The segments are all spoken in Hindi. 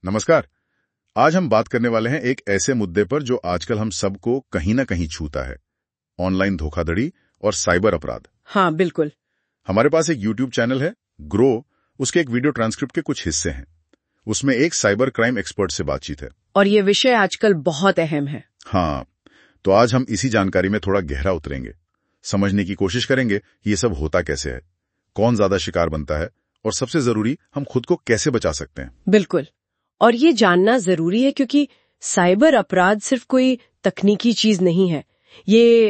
नमस्कार। आज हम बात करने वाले हैं एक ऐसे मुद्दे पर जो आजकल हम सबको कहीं ना कहीं छूता है, ऑनलाइन धोखाधड़ी और साइबर अपराध। हाँ, बिल्कुल। हमारे पास एक YouTube चैनल है, ग्रो। उसके एक वीडियो ट्रांसक्रिप्ट के कुछ हिस्से हैं। उसमें एक साइबर क्राइम एक्सपर्ट से बातचीत है और ये विषय आजकल बहुत अहम है। हाँ, तो आज हम इसी जानकारी में थोड़ा गहरा उतरेंगे, समझने की कोशिश करेंगे कि ये सब होता कैसे है, कौन ज्यादा शिकार बनता है और सबसे जरूरी, हम खुद को कैसे बचा सकते हैं। बिल्कुल, और ये जानना जरूरी है क्योंकि साइबर अपराध सिर्फ कोई तकनीकी चीज नहीं है, ये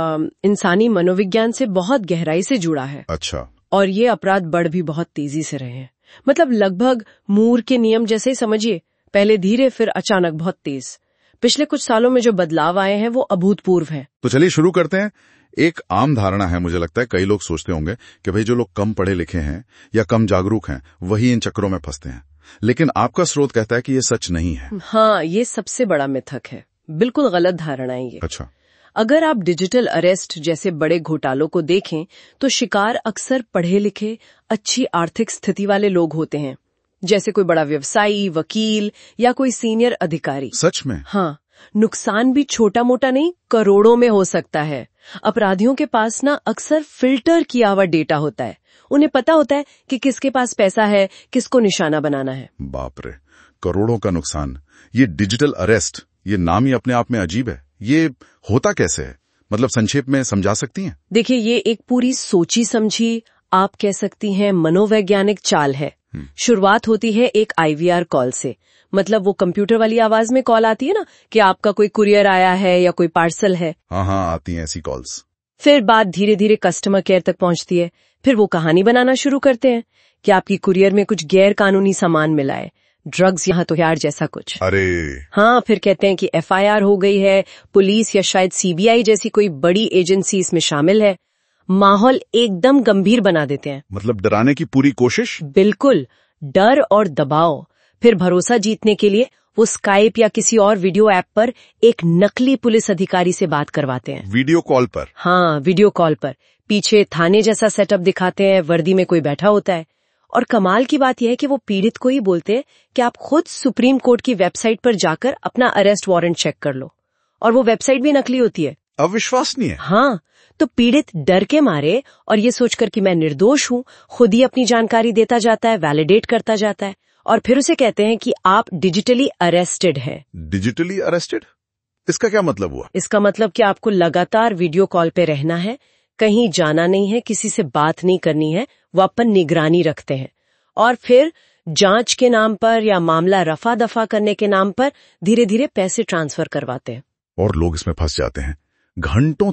इंसानी मनोविज्ञान से बहुत गहराई से जुड़ा है। अच्छा। और ये अपराध बढ़ भी बहुत तेजी से रहे हैं। मतलब लगभग मूर के नियम जैसे ही समझिए, पहले धीरे फिर अचानक बहुत तेज। पिछले कुछ सालों में जो बदलाव आए हैं वो अभूतपूर्व हैं। तो चलिए शुरू करते हैं। एक आम धारणा है, मुझे लगता है कई लोग सोचते होंगे कि भाई जो लोग कम पढ़े लिखे हैं या कम जागरूक हैं वही इन चक्करों में फंसते हैं, लेकिन आपका स्रोत कहता है कि ये सच नहीं है। हाँ, ये सबसे बड़ा मिथक है, बिल्कुल गलत धारणा है ये। अच्छा। अगर आप डिजिटल अरेस्ट जैसे बड़े घोटालों को देखें तो शिकार अक्सर पढ़े लिखे, अच्छी आर्थिक स्थिति वाले लोग होते हैं, जैसे कोई बड़ा व्यवसायी, वकील या कोई सीनियर अधिकारी। सच में? हाँ, नुकसान भी छोटा मोटा नहीं, करोड़ों में हो सकता है। अपराधियों के पास ना अक्सर फिल्टर किया हुआ डेटा होता है। उन्हें पता होता है कि किसके पास पैसा है, किसको निशाना बनाना है। बाप रे, करोड़ों का नुकसान। ये डिजिटल अरेस्ट, ये नाम ही अपने आप में अजीब है। ये होता कैसे है, मतलब संक्षेप में समझा सकती हैं? देखिए, ये एक पूरी सोची समझी, आप कह सकती हैं मनोवैज्ञानिक चाल है। शुरुआत होती है एक IVR कॉल से, मतलब वो कंप्यूटर वाली आवाज में कॉल आती है ना कि आपका कोई कुरियर आया है या कोई पार्सल है। हाँ, आती हैं ऐसी कॉल्स। फिर बात धीरे धीरे कस्टमर केयर तक पहुंचती है। फिर वो कहानी बनाना शुरू करते हैं कि आपकी कुरियर में कुछ गैर कानूनी सामान मिला है, ड्रग्स यहाँ तो यार जैसा कुछ। अरे हाँ, फिर कहते हैं कि FIR हो गई है, पुलिस या शायद CBI जैसी कोई बड़ी एजेंसी इसमें शामिल है। माहौल एकदम गंभीर बना देते हैं। मतलब डराने की पूरी कोशिश। बिल्कुल, डर और दबाव। फिर भरोसा जीतने के लिए वो स्काइप या किसी और वीडियो ऐप पर एक नकली पुलिस अधिकारी से बात करवाते हैं। वीडियो कॉल पर? हाँ, वीडियो कॉल पर। पीछे थाने जैसा सेटअप दिखाते हैं, वर्दी में कोई बैठा होता है। और कमाल की बात यह है कि वो पीड़ित को ही बोलते हैं कि आप खुद सुप्रीम कोर्ट की वेबसाइट पर जाकर अपना अरेस्ट वारंट चेक कर लो। और वो वेबसाइट भी नकली होती है। अविश्वसनीय। हाँ, तो पीड़ित डर के मारे और ये सोचकर कि मैं निर्दोष हूँ, खुद ही अपनी जानकारी देता जाता है, वैलिडेट करता जाता है और फिर उसे कहते हैं कि आप डिजिटली अरेस्टेड हैं। Digitally arrested? इसका क्या मतलब हुआ? इसका मतलब कि आपको लगातार वीडियो कॉल पे रहना है, कहीं जाना नहीं है, किसी से बात नहीं करनी है, वो अपन निगरानी रखते हैं। और फिर जांच के नाम पर या मामला रफा दफा करने के नाम पर धीरे धीरे पैसे ट्रांसफर करवाते हैं। और लोग इसमें फंस जाते हैं घंटों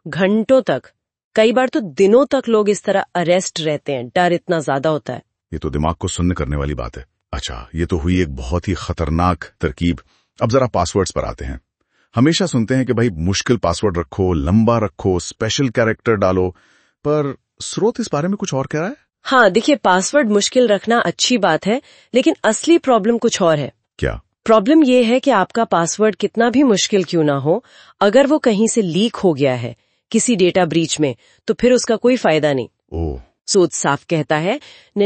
तक। कई बार तो दिनों तक लोग इस तरह अरेस्ट रहते हैं, डर इतना ज्यादा होता है। ये तो दिमाग को सुन्न करने वाली बात है। अच्छा, ये तो हुई एक बहुत ही खतरनाक तरकीब। अब जरा पासवर्ड्स पर आते हैं। हमेशा सुनते हैं कि भाई मुश्किल पासवर्ड रखो, लंबा रखो, स्पेशल कैरेक्टर डालो, पर स्रोत इस बारे में कुछ और कह रहा है। हाँ, देखिए, पासवर्ड मुश्किल रखना अच्छी बात है, लेकिन असली प्रॉब्लम कुछ और है। क्या प्रॉब्लम ये है कि आपका पासवर्ड कितना भी मुश्किल क्यों ना हो, अगर वो कहीं से लीक हो गया है किसी डेटा ब्रीच में, तो फिर उसका कोई फायदा नहीं। ओह। सोच साफ कहता है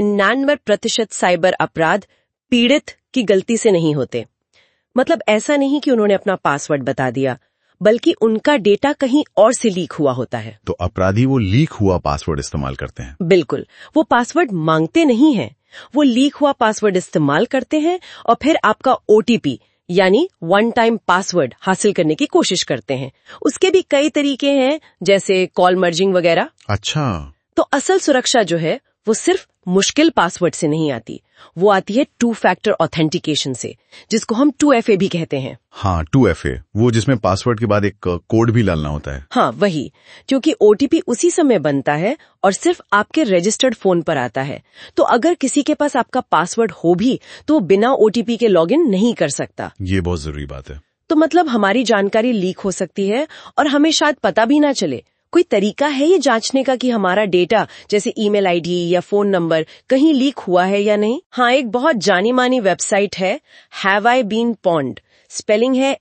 99% साइबर अपराध पीड़ित की गलती से नहीं होते। मतलब ऐसा नहीं कि उन्होंने अपना पासवर्ड बता दिया, बल्कि उनका डेटा कहीं और से लीक हुआ होता है। तो अपराधी वो लीक हुआ पासवर्ड इस्तेमाल करते हैं? बिल्कुल, वो पासवर्ड मांगते नहीं हैं, वो लीक हुआ पासवर्ड इस्तेमाल करते हैं और फिर आपका OTP यानी वन टाइम पासवर्ड हासिल करने की कोशिश करते हैं। उसके भी कई तरीके हैं, जैसे कॉल मर्जिंग वगैरह। अच्छा। तो असल सुरक्षा जो है वो सिर्फ मुश्किल पासवर्ड से नहीं आती, वो आती है 2 फैक्टर ऑथेंटिकेशन से, जिसको हम 2FA भी कहते हैं। हाँ, 2FA, वो जिसमें पासवर्ड के बाद एक कोड भी डालना होता है। हाँ, वही, क्योंकि OTP उसी समय बनता है और सिर्फ आपके रजिस्टर्ड फोन पर आता है। तो अगर किसी के पास आपका पासवर्ड हो भी तो बिना OTP के लॉगिन नहीं कर सकता। ये बहुत जरूरी बात है। तो मतलब हमारी जानकारी लीक हो सकती है और हमें शायद पता भी ना चले। कोई तरीका है ये जांचने का कि हमारा डेटा जैसे ईमेल ID या फोन नंबर कहीं लीक हुआ है या नहीं? हाँ, एक बहुत जानी मानी वेबसाइट है Have I Been Pwned, spelling है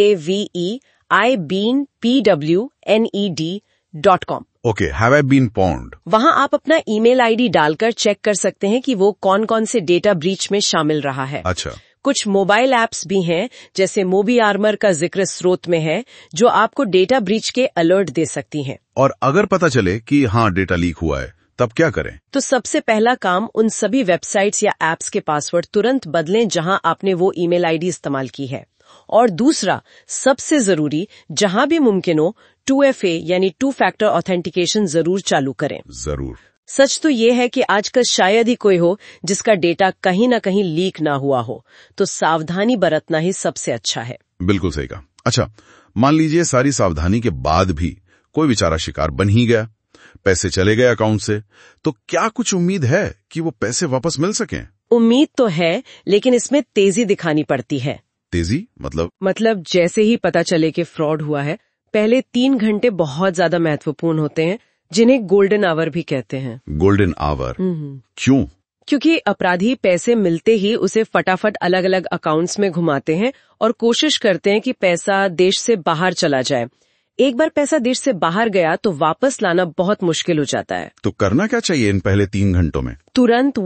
HAVEIBeenPWNED.com। Okay, Have I Been Pwned। वहाँ आप अपना ईमेल ID डालकर चेक कर सकते हैं कि वो कौन कौन से डेटा ब्रीच में शामिल रहा है। अच्छा। कुछ मोबाइल ऐप्स भी हैं, जैसे मोबी आर्मर का जिक्र स्रोत में है, जो आपको डेटा ब्रीच के अलर्ट दे सकती हैं। और अगर पता चले कि हाँ डेटा लीक हुआ है, तब क्या करें? तो सबसे पहला काम, उन सभी वेबसाइट्स या एप्स के पासवर्ड तुरंत बदलें जहां आपने वो ईमेल आईडी इस्तेमाल की है। और दूसरा, सबसे जरूरी, जहां भी मुमकिन हो, 2FA यानी 2 फैक्टर ऑथेंटिकेशन जरूर चालू करें। जरूर। सच तो ये है कि आजकल शायद ही कोई हो जिसका डेटा कहीं ना कहीं लीक ना हुआ हो, तो सावधानी बरतना ही सबसे अच्छा है। बिल्कुल सही कहा। अच्छा, मान लीजिए सारी सावधानी के बाद भी कोई बेचारा शिकार बन ही गया, पैसे चले गए अकाउंट से, तो क्या कुछ उम्मीद है कि वो पैसे वापस मिल सकें? उम्मीद तो है, लेकिन इसमें तेजी दिखानी पड़ती है। तेजी मतलब जैसे ही पता चले कि फ्रॉड हुआ है, पहले 3 घंटे बहुत ज्यादा महत्वपूर्ण होते हैं, जिन्हें गोल्डन आवर भी कहते हैं। Golden hour? क्यों? क्योंकि अपराधी पैसे मिलते ही उसे फटाफट अलग अलग अकाउंट्स में घुमाते हैं और कोशिश करते हैं कि पैसा देश से बाहर चला जाए। एक बार पैसा देश से बाहर गया तो वापस लाना बहुत मुश्किल हो जाता है। तो करना क्या चाहिए इन पहले 3 घंटों में? तुरंत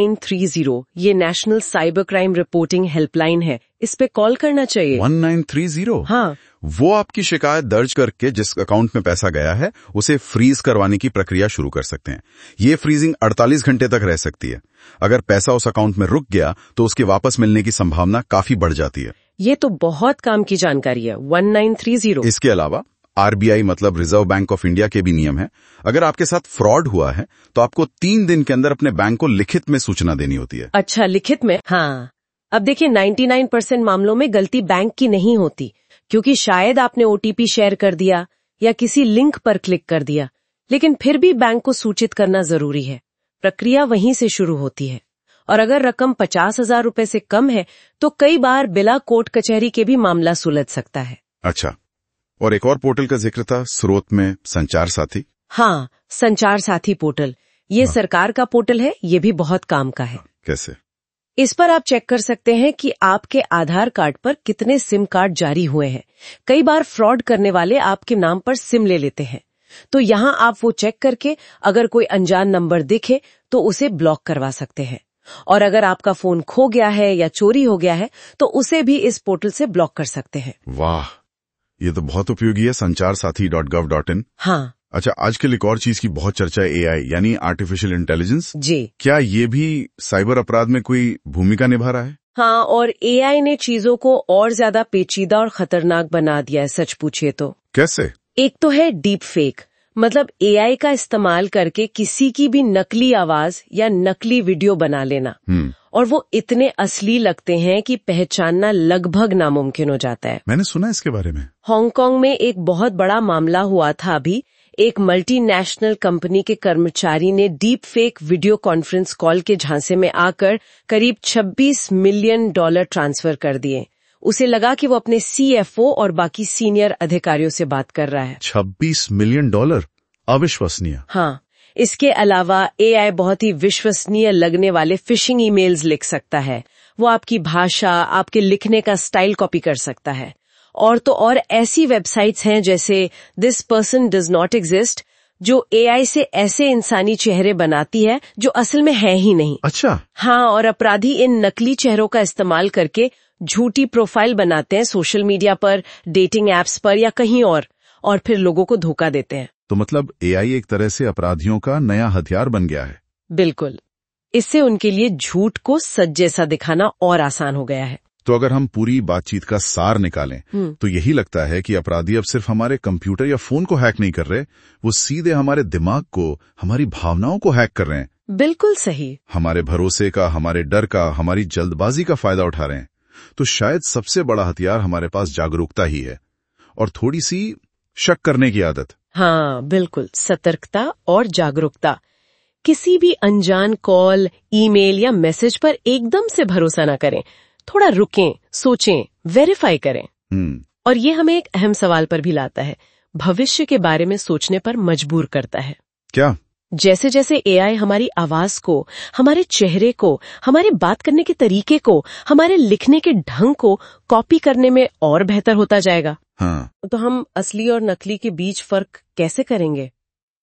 1930, ये national cyber crime reporting helpline है, इस पे कॉल करना चाहिए। 1930? हाँ। वो आपकी शिकायत दर्ज करके जिस अकाउंट में पैसा गया है उसे फ्रीज करवाने की प्रक्रिया शुरू कर सकते हैं। ये फ्रीजिंग 48 घंटे तक रह सकती है। अगर पैसा उस अकाउंट में रुक गया तो उसके वापस मिलने की संभावना काफी बढ़ जाती है। ये तो बहुत काम की जानकारी है। 1930। इसके अलावा RBI मतलब रिजर्व बैंक ऑफ इंडिया के भी नियम है। अगर आपके साथ फ्रॉड हुआ है तो आपको 3 दिन के अंदर अपने बैंक को लिखित में सूचना देनी होती है। अच्छा, लिखित में? हाँ। अब देखिए, 99% मामलों में गलती बैंक की नहीं होती, क्योंकि शायद आपने OTP शेयर कर दिया या किसी लिंक पर क्लिक कर दिया, लेकिन फिर भी बैंक को सूचित करना जरूरी है। प्रक्रिया वहीं से शुरू होती है। और अगर रकम 50,000 रुपए से कम है तो कई बार बिना कोर्ट कचहरी के भी मामला सुलझ सकता है। अच्छा, और एक और पोर्टल का जिक्र था स्रोत में, संचार साथी। हाँ, संचार साथी पोर्टल, ये सरकार का पोर्टल है, ये भी बहुत काम का है। कैसे? इस पर आप चेक कर सकते हैं कि आपके आधार कार्ड पर कितने सिम कार्ड जारी हुए हैं। कई बार फ्रॉड करने वाले आपके नाम पर सिम ले लेते हैं, तो यहाँ आप वो चेक करके अगर कोई अनजान नंबर दिखे तो उसे ब्लॉक करवा सकते हैं। और अगर आपका फोन खो गया है या चोरी हो गया है तो उसे भी इस पोर्टल से ब्लॉक कर सकते हैं। वाह, ये तो बहुत उपयोगी है, sancharsaathi.gov.in। हाँ। अच्छा, आजकल एक और चीज की बहुत चर्चा है, AI यानी आर्टिफिशियल इंटेलिजेंस। जी। क्या ये भी साइबर अपराध में कोई भूमिका निभा रहा है? हाँ, और AI ने चीजों को और ज्यादा पेचीदा और खतरनाक बना दिया है, सच पूछिए तो। कैसे? एक तो है डीप फेक, मतलब AI का इस्तेमाल करके किसी की भी नकली आवाज या नकली वीडियो बना लेना। और वो इतने असली लगते हैं कि पहचानना लगभग नामुमकिन हो जाता है। मैंने सुना इसके बारे में। हांगकांग में एक बहुत बड़ा मामला हुआ था अभी। एक मल्टीनेशनल कंपनी के कर्मचारी ने deep fake video conference call के झांसे में आकर करीब $26 मिलियन ट्रांसफर कर दिए। उसे लगा कि वो अपने CFO और बाकी सीनियर अधिकारियों से बात कर रहा है। $26 मिलियन? अविश्वसनीय। हाँ, इसके अलावा AI बहुत ही विश्वसनीय लगने वाले फिशिंग ईमेल्स लिख सकता है। वो आपकी भाषा, आपके लिखने का स्टाइल कॉपी कर सकता है। और तो और ऐसी वेबसाइट्स हैं जैसे this person does not exist, जो AI से ऐसे इंसानी चेहरे बनाती है जो असल में है ही नहीं। अच्छा। हाँ, और अपराधी इन नकली चेहरों का इस्तेमाल करके झूठी प्रोफाइल बनाते हैं सोशल मीडिया पर, डेटिंग एप्स पर या कहीं और फिर लोगों को धोखा देते हैं। तो मतलब AI एक तरह से अपराधियों का नया हथियार बन गया है। बिल्कुल, इससे उनके लिए झूठ को सच जैसा दिखाना और आसान हो गया है। तो अगर हम पूरी बातचीत का सार निकालें तो यही लगता है कि अपराधी अब सिर्फ हमारे कंप्यूटर या फोन को हैक नहीं कर रहे, वो सीधे हमारे दिमाग को, हमारी भावनाओं को हैक कर रहे हैं। बिल्कुल सही। हमारे भरोसे का, हमारे डर का, हमारी जल्दबाजी का फायदा उठा रहे हैं। तो शायद सबसे बड़ा हथियार हमारे पास जागरूकता ही है, और थोड़ी सी शक करने की आदत। हाँ, बिल्कुल, सतर्कता और जागरूकता। किसी भी अनजान कॉल, ईमेल या मैसेज पर एकदम से भरोसा न करें। थोड़ा रुकें, सोचें, वेरीफाई करें। और ये हमें एक अहम सवाल पर भी लाता है, भविष्य के बारे में सोचने पर मजबूर करता है। क्या? जैसे जैसे AI हमारी आवाज को, हमारे चेहरे को, हमारे बात करने के तरीके को, हमारे लिखने के ढंग को कॉपी करने में और बेहतर होता जाएगा, हाँ, तो हम असली और नकली के बीच फर्क कैसे करेंगे?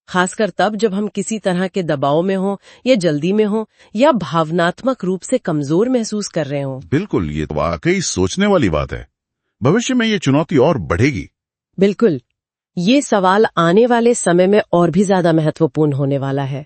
खासकर तब जब हम किसी तरह के दबाव में हों या जल्दी में हों या भावनात्मक रूप से कमजोर महसूस कर रहे हों। बिल्कुल, ये तो वाकई सोचने वाली बात है। भविष्य में ये चुनौती और बढ़ेगी। बिल्कुल, ये सवाल आने वाले समय में और भी ज्यादा महत्वपूर्ण होने वाला है।